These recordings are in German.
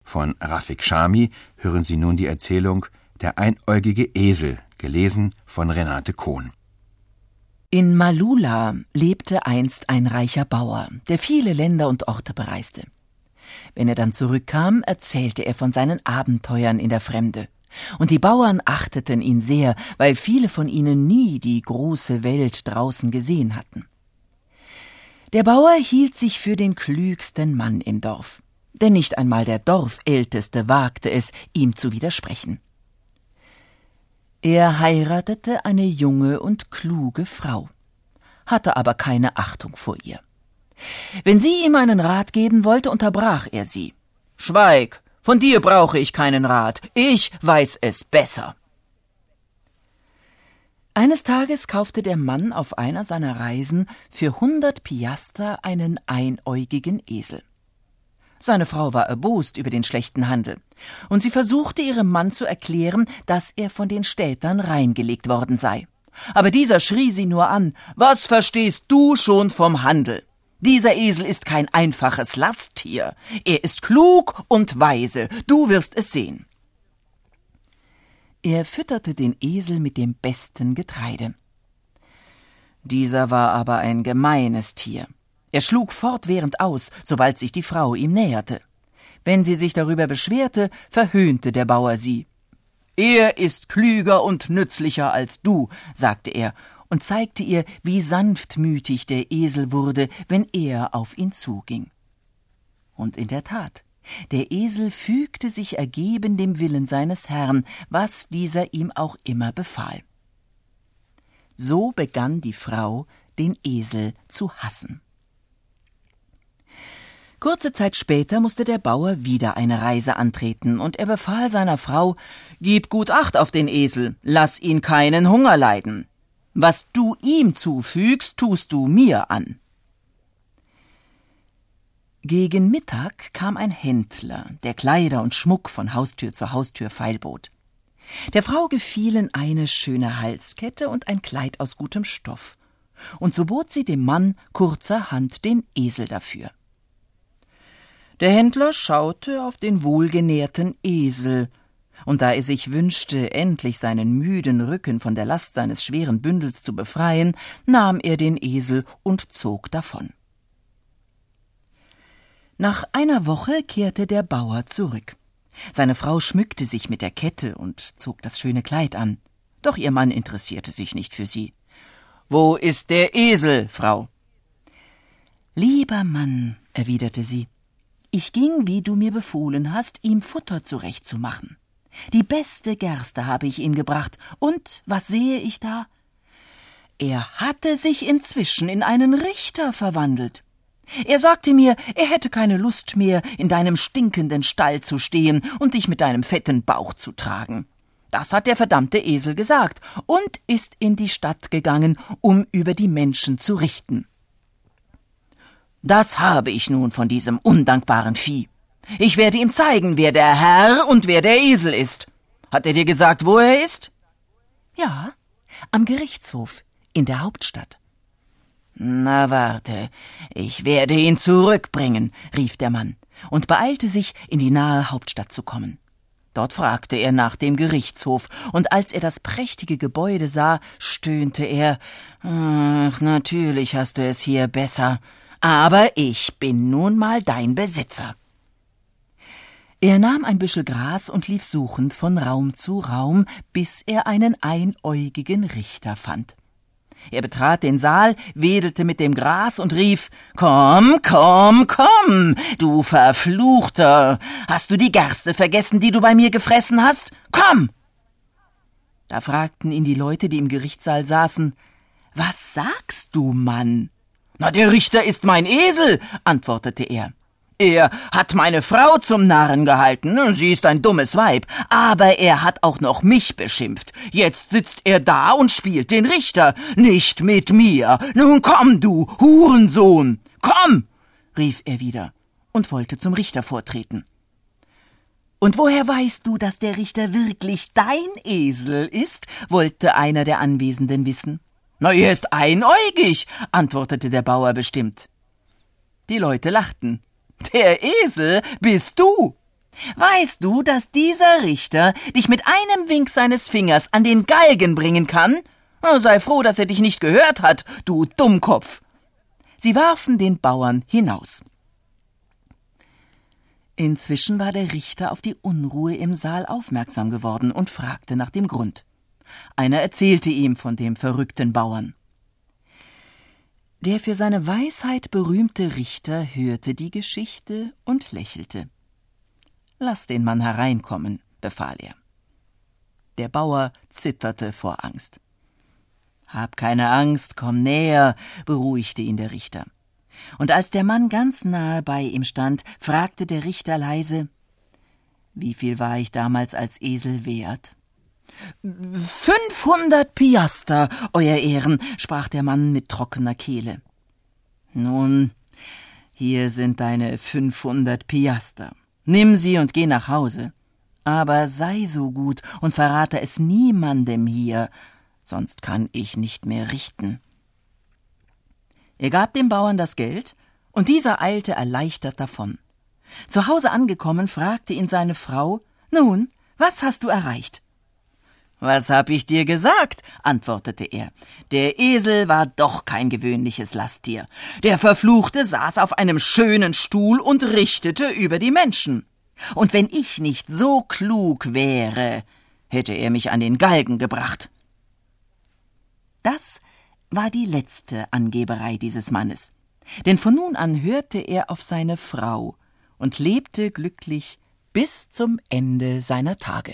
Von Rafik Chami hören Sie nun die Erzählung »Der einäugige Esel«, gelesen von Renate Kohn. In Malula lebte einst ein reicher Bauer, der viele Länder und Orte bereiste. Wenn er dann zurückkam, erzählte er von seinen Abenteuern in der Fremde. Und die Bauern achteten ihn sehr, weil viele von ihnen nie die große Welt draußen gesehen hatten. Der Bauer hielt sich für den klügsten Mann im Dorf, denn nicht einmal der Dorfälteste wagte es, ihm zu widersprechen. Er heiratete eine junge und kluge Frau, hatte aber keine Achtung vor ihr. Wenn sie ihm einen Rat geben wollte, unterbrach er sie. »Schweig, von dir brauche ich keinen Rat, ich weiß es besser.« Eines Tages kaufte der Mann auf einer seiner Reisen für 100 Piaster einen einäugigen Esel. Seine Frau war erbost über den schlechten Handel, und sie versuchte ihrem Mann zu erklären, dass er von den Städtern reingelegt worden sei. Aber dieser schrie sie nur an: »Was verstehst du schon vom Handel? Dieser Esel ist kein einfaches Lasttier. Er ist klug und weise, du wirst es sehen.« Er fütterte den Esel mit dem besten Getreide. Dieser war aber ein gemeines Tier. Er schlug fortwährend aus, sobald sich die Frau ihm näherte. Wenn sie sich darüber beschwerte, verhöhnte der Bauer sie. »Er ist klüger und nützlicher als du«, sagte er und zeigte ihr, wie sanftmütig der Esel wurde, wenn er auf ihn zuging. Und in der Tat, der Esel fügte sich ergeben dem Willen seines Herrn, was dieser ihm auch immer befahl. So begann die Frau, den Esel zu hassen. Kurze Zeit später musste der Bauer wieder eine Reise antreten, und er befahl seiner Frau: »Gib gut Acht auf den Esel, lass ihn keinen Hunger leiden. Was du ihm zufügst, tust du mir an.« Gegen Mittag kam ein Händler, der Kleider und Schmuck von Haustür zu Haustür feilbot. Der Frau gefielen eine schöne Halskette und ein Kleid aus gutem Stoff, und so bot sie dem Mann kurzerhand den Esel dafür. Der Händler schaute auf den wohlgenährten Esel, und da er sich wünschte, endlich seinen müden Rücken von der Last seines schweren Bündels zu befreien, nahm er den Esel und zog davon. Nach einer Woche kehrte der Bauer zurück. Seine Frau schmückte sich mit der Kette und zog das schöne Kleid an. Doch ihr Mann interessierte sich nicht für sie. »Wo ist der Esel, Frau?« »Lieber Mann«, erwiderte sie, »ich ging, wie du mir befohlen hast, ihm Futter zurechtzumachen. Die beste Gerste habe ich ihm gebracht, und was sehe ich da? Er hatte sich inzwischen in einen Richter verwandelt. Er sagte mir, er hätte keine Lust mehr, in deinem stinkenden Stall zu stehen und dich mit deinem fetten Bauch zu tragen. Das hat der verdammte Esel gesagt und ist in die Stadt gegangen, um über die Menschen zu richten. Das habe ich nun von diesem undankbaren Vieh. Ich werde ihm zeigen, wer der Herr und wer der Esel ist. Hat er dir gesagt, wo er ist?« »Ja, am Gerichtshof in der Hauptstadt.« »Na warte, ich werde ihn zurückbringen«, rief der Mann und beeilte sich, in die nahe Hauptstadt zu kommen. Dort fragte er nach dem Gerichtshof, und als er das prächtige Gebäude sah, stöhnte er: »Ach, natürlich hast du es hier besser. Aber ich bin nun mal dein Besitzer.« Er nahm ein Büschel Gras und lief suchend von Raum zu Raum, bis er einen einäugigen Richter fand. Er betrat den Saal, wedelte mit dem Gras und rief: »Komm, komm, komm, du Verfluchter! Hast du die Gerste vergessen, die du bei mir gefressen hast? Komm!« Da fragten ihn die Leute, die im Gerichtssaal saßen: »Was sagst du, Mann?« »Na, der Richter ist mein Esel«, antwortete er. »Er hat meine Frau zum Narren gehalten, sie ist ein dummes Weib, aber er hat auch noch mich beschimpft. Jetzt sitzt er da und spielt den Richter, nicht mit mir. Nun komm, du Hurensohn, komm«, rief er wieder und wollte zum Richter vortreten. »Und woher weißt du, dass der Richter wirklich dein Esel ist?«, wollte einer der Anwesenden wissen. »Na, er ist einäugig«, antwortete der Bauer bestimmt. Die Leute lachten. »Der Esel bist du. Weißt du, dass dieser Richter dich mit einem Wink seines Fingers an den Galgen bringen kann? Sei froh, dass er dich nicht gehört hat, du Dummkopf. Sie warfen den Bauern hinaus. Inzwischen war der Richter auf die Unruhe im Saal aufmerksam geworden und fragte nach dem Grund. Einer erzählte ihm von dem verrückten Bauern. Der für seine Weisheit berühmte Richter hörte die Geschichte und lächelte. »Lass den Mann hereinkommen«, befahl er. Der Bauer zitterte vor Angst. »Hab keine Angst, komm näher«, beruhigte ihn der Richter. Und als der Mann ganz nahe bei ihm stand, fragte der Richter leise: »Wie viel war ich damals als Esel wert?« »500 Piaster, Euer Ehren«, sprach der Mann mit trockener Kehle. »Nun, hier sind deine 500 Piaster. Nimm sie und geh nach Hause. Aber sei so gut und verrate es niemandem hier, sonst kann ich nicht mehr richten.« Er gab dem Bauern das Geld, und dieser eilte erleichtert davon. Zu Hause angekommen, fragte ihn seine Frau: »Nun, was hast du erreicht?« »Was hab ich dir gesagt?«, antwortete er. »Der Esel war doch kein gewöhnliches Lasttier. Der Verfluchte saß auf einem schönen Stuhl und richtete über die Menschen. Und wenn ich nicht so klug wäre, hätte er mich an den Galgen gebracht.« Das war die letzte Angeberei dieses Mannes, denn von nun an hörte er auf seine Frau und lebte glücklich bis zum Ende seiner Tage.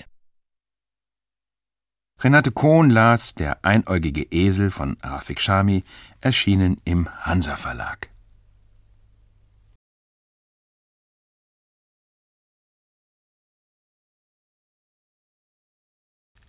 Renate Kohn las Der einäugige Esel von Rafik Chami, erschienen im Hansa Verlag.